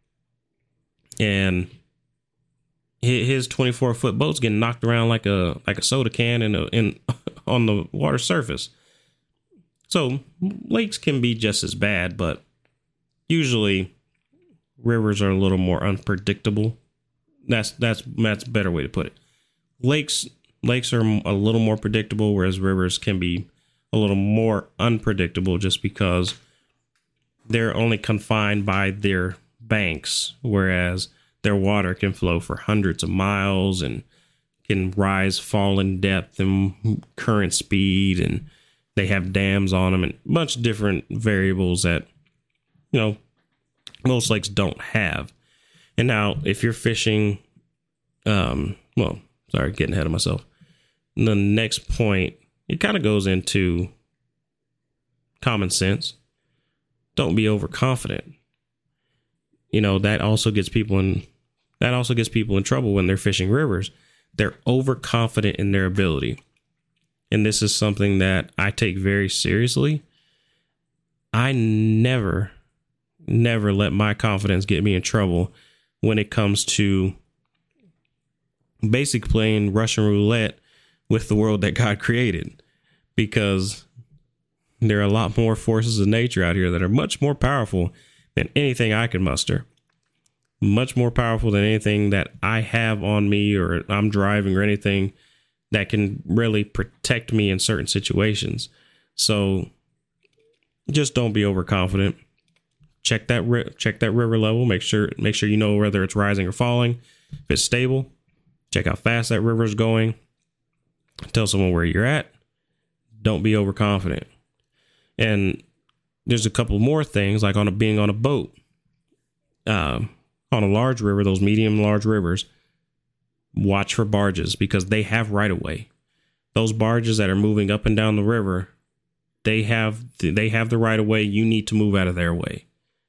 Speaker 1: and his 24-foot boat's getting knocked around like a soda can on the water surface. So lakes can be just as bad, but usually rivers are a little more unpredictable. That's a better way to put it. Lakes are a little more predictable, whereas rivers can be a little more unpredictable just because they're only confined by their banks, whereas their water can flow for hundreds of miles and can rise, fall in depth and current speed, and they have dams on them and a bunch of different variables that, most lakes don't have. And now if you're fishing, getting ahead of myself. The next point, it kind of goes into common sense. Don't be overconfident. That also gets people in trouble when they're fishing rivers. They're overconfident in their ability. And this is something that I take very seriously. I never let my confidence get me in trouble when it comes to basically playing Russian roulette with the world that God created, because there are a lot more forces of nature out here that are much more powerful than anything I can muster, much more powerful than anything that I have on me or I'm driving or anything that can really protect me in certain situations. So just don't be overconfident. Check that river level. Make sure you know whether it's rising or falling. If it's stable, check how fast that river is going. Tell someone where you're at. Don't be overconfident. And there's a couple more things, like being on a boat, on a large river, those medium large rivers. Watch for barges, because they have right of way. those barges that are moving up and down the river, they have the right of way. You need to move out of their way.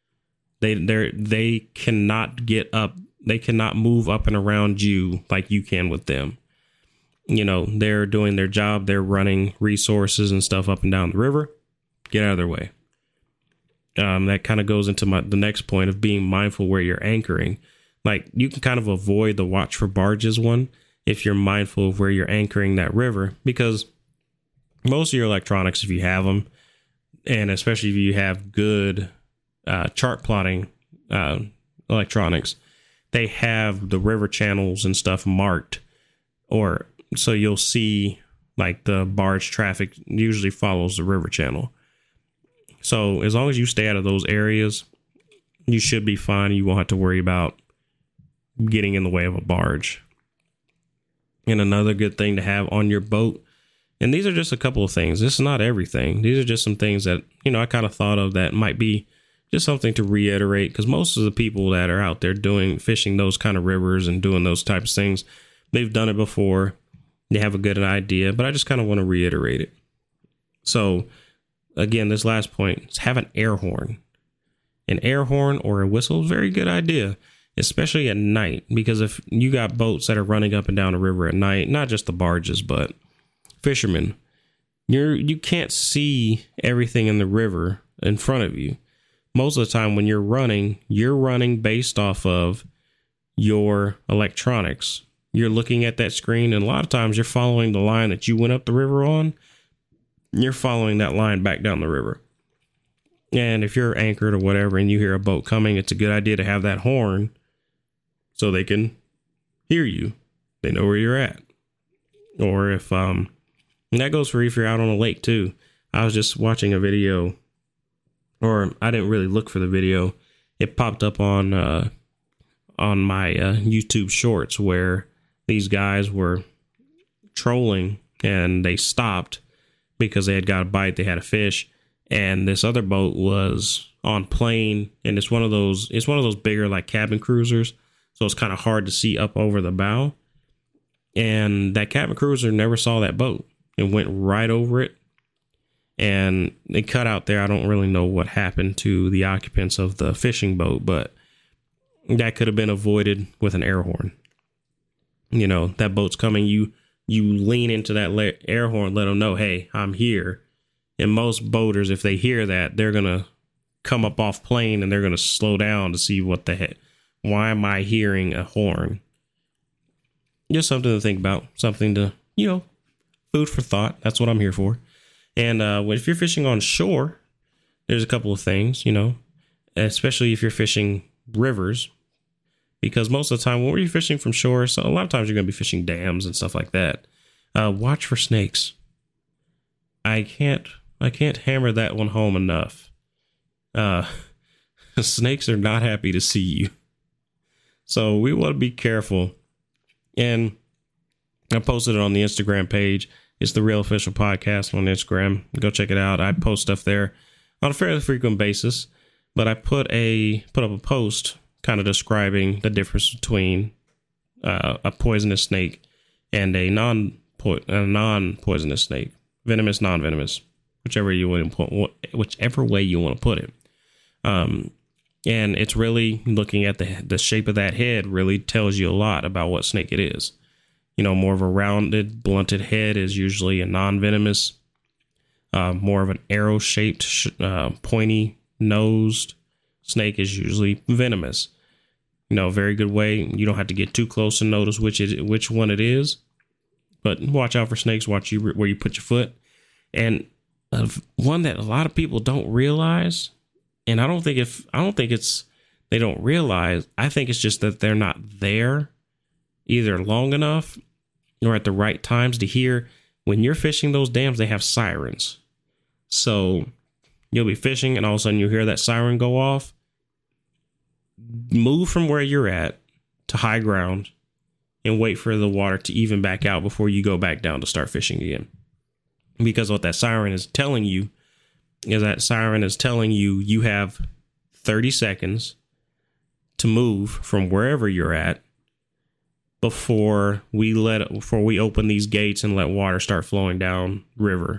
Speaker 1: They cannot get up. They cannot move up and around you like you can with them. You know, they're doing their job. They're running resources and stuff up and down the river. Get out of their way. That kind of goes into the next point of being mindful where you're anchoring. Like, you can kind of avoid the watch for barges one if you're mindful of where you're anchoring that river, because most of your electronics, if you have them, and especially if you have good chart plotting electronics, they have the river channels and stuff marked, or so you'll see like the barge traffic usually follows the river channel. So as long as you stay out of those areas, you should be fine. You won't have to worry about getting in the way of a barge. And another good thing to have on your boat, and these are just a couple of things. This is not everything. These are just some things that, you know, I kind of thought of that might be just something to reiterate, because most of the people that are out there fishing those kind of rivers and doing those types of things, they've done it before. They have a good idea, but I just kind of want to reiterate it. So again, this last point is have an air horn. An air horn or a whistle is a very good idea, especially at night, because if you got boats that are running up and down the river at night, not just the barges, but fishermen, you can't see everything in the river in front of you. Most of the time when you're running based off of your electronics. You're looking at that screen, and a lot of times you're following the line that you went up the river on. You're following that line back down the river. And if you're anchored or whatever and you hear a boat coming, it's a good idea to have that horn so they can hear you. They know where you're at. Or if, and that goes for if you're out on a lake too. I was just watching a video, or I didn't really look for the video. It popped up on my YouTube shorts where these guys were trolling and they stopped because they had got a bite. They had a fish, and this other boat was on plane, and it's one of those bigger like cabin cruisers. So it's kind of hard to see up over the bow. And that cabin cruiser never saw that boat. It went right over it. And they cut out there. I don't really know what happened to the occupants of the fishing boat, but that could have been avoided with an air horn. You know, that boat's coming. You lean into that air horn, let them know, hey, I'm here. And most boaters, if they hear that, they're going to come up off plane and they're going to slow down to see what the heck. Why am I hearing a horn? Just something to think about. Something to, you know, food for thought. That's what I'm here for. And if you're fishing on shore, there's a couple of things, you know, especially if you're fishing rivers, because most of the time when you're fishing from shore, so a lot of times you're going to be fishing dams and stuff like that. Watch for snakes. I can't hammer that one home enough. Snakes are not happy to see you. So we want to be careful. And I posted it on the Instagram page. It's the Real Official Podcast on Instagram. Go check it out. I post stuff there on a fairly frequent basis, but I put up a post kind of describing the difference between a poisonous snake and a non-poisonous snake, venomous, non-venomous, whichever way you want to put it. And it's really looking at the shape of that head really tells you a lot about what snake it is. You know, more of a rounded, blunted head is usually a non-venomous. More of an arrow-shaped, pointy-nosed snake is usually venomous. You know, very good way. You don't have to get too close to notice which one it is. But watch out for snakes. Watch where you put your foot. And one that a lot of people don't realize, and I don't think it's they don't realize. I think it's just that they're not there either long enough or at the right times to hear. When you're fishing those dams, they have sirens. So you'll be fishing and all of a sudden you hear that siren go off. Move from where you're at to high ground and wait for the water to even back out before you go back down to start fishing again. Because what that siren is telling you is you have 30 seconds to move from wherever you're at before we open these gates and let water start flowing down river.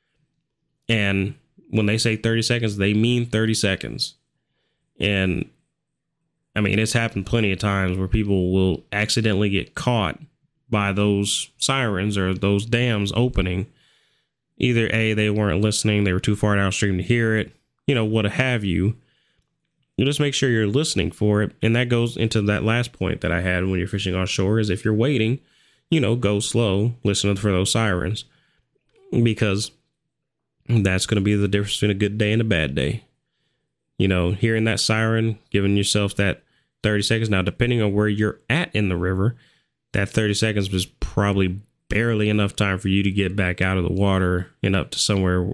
Speaker 1: And when they say 30 seconds, they mean 30 seconds. And I mean, it's happened plenty of times where people will accidentally get caught by those sirens or those dams opening. Either A, they weren't listening, they were too far downstream to hear it, what have you. You just make sure you're listening for it. And that goes into that last point that I had when you're fishing offshore is if you're waiting, go slow, listen for those sirens, because that's going to be the difference between a good day and a bad day. Hearing that siren, giving yourself that 30 seconds. Now, depending on where you're at in the river, that 30 seconds was probably barely enough time for you to get back out of the water and up to somewhere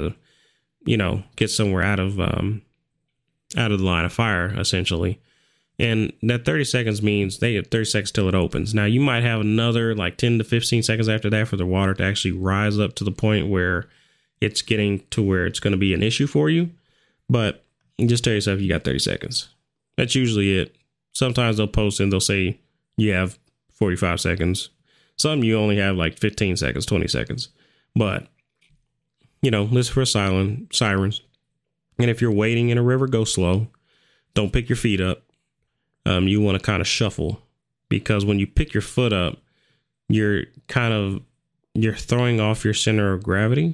Speaker 1: get somewhere out of the line of fire, essentially. And that 30 seconds means they get 30 seconds till it opens. Now, you might have another like 10 to 15 seconds after that for the water to actually rise up to the point where it's getting to where it's going to be an issue for you. But just tell yourself you got 30 seconds. That's usually it. Sometimes they'll post and they'll say you have 45 seconds. Some you only have like 15 seconds, 20 seconds. But, listen for sirens. And if you're waiting in a river, go slow. Don't pick your feet up. You want to kind of shuffle, because when you pick your foot up, you're throwing off your center of gravity,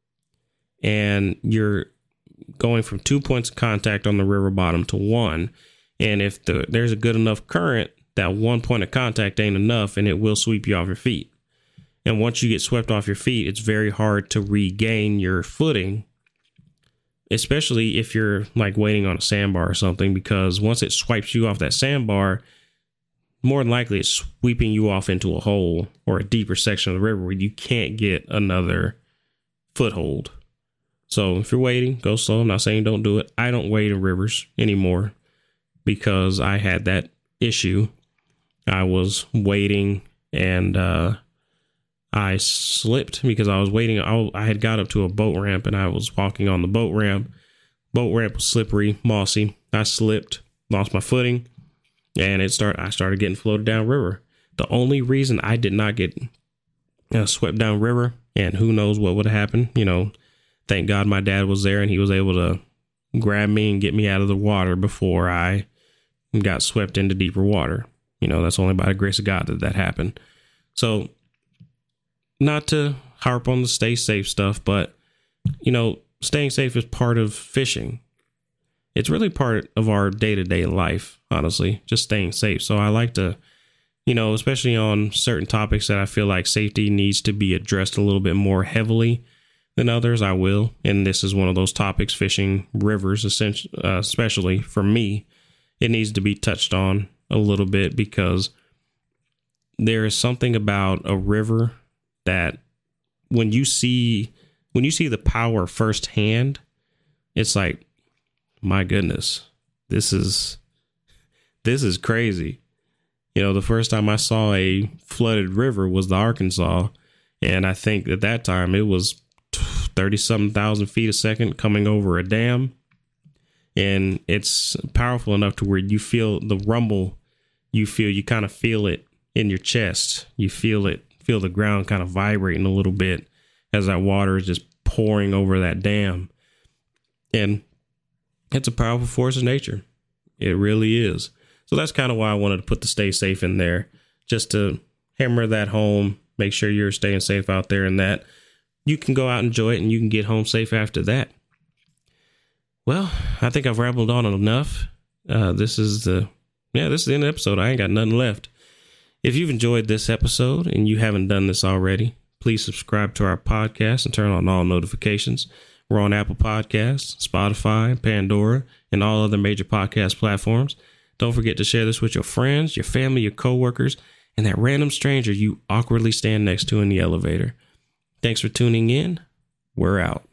Speaker 1: and you're going from 2 points of contact on the river bottom to one. And if there's a good enough current, that 1 point of contact ain't enough, and it will sweep you off your feet. And once you get swept off your feet, it's very hard to regain your footing, especially if you're like waiting on a sandbar or something, because once it swipes you off that sandbar, more than likely it's sweeping you off into a hole or a deeper section of the river where you can't get another foothold. So if you're waiting, go slow. I'm not saying don't do it. I don't wade in rivers anymore because I had that issue. I was waiting and I slipped because I was waiting. I had got up to a boat ramp and I was walking on the boat ramp. Boat ramp was slippery, mossy. I slipped, lost my footing, and I started getting floated down river. The only reason I did not get swept down river, and who knows what would have happened, thank God my dad was there and he was able to grab me and get me out of the water before I got swept into deeper water. That's only by the grace of God that happened. So, not to harp on the stay safe stuff, but, staying safe is part of fishing. It's really part of our day-to-day life, honestly, just staying safe. So I like to, especially on certain topics that I feel like safety needs to be addressed a little bit more heavily than others, I will. And this is one of those topics, fishing rivers, especially for me. It needs to be touched on a little bit because there is something about a river that when you see the power firsthand, it's like, my goodness, this is crazy. The first time I saw a flooded river was the Arkansas. And I think at that time it was 30-something thousand feet a second coming over a dam. And it's powerful enough to where you feel the rumble. You kind of feel it in your chest. You feel the ground kind of vibrating a little bit as that water is just pouring over that dam. And it's a powerful force of nature. It really is. So that's kind of why I wanted to put the stay safe in there, just to hammer that home, make sure you're staying safe out there and that you can go out and enjoy it and you can get home safe after that. Well, I think I've rambled on enough. This is the end of the episode. I ain't got nothing left. If you've enjoyed this episode and you haven't done this already, please subscribe to our podcast and turn on all notifications. We're on Apple Podcasts, Spotify, Pandora, and all other major podcast platforms. Don't forget to share this with your friends, your family, your coworkers, and that random stranger you awkwardly stand next to in the elevator. Thanks for tuning in. We're out.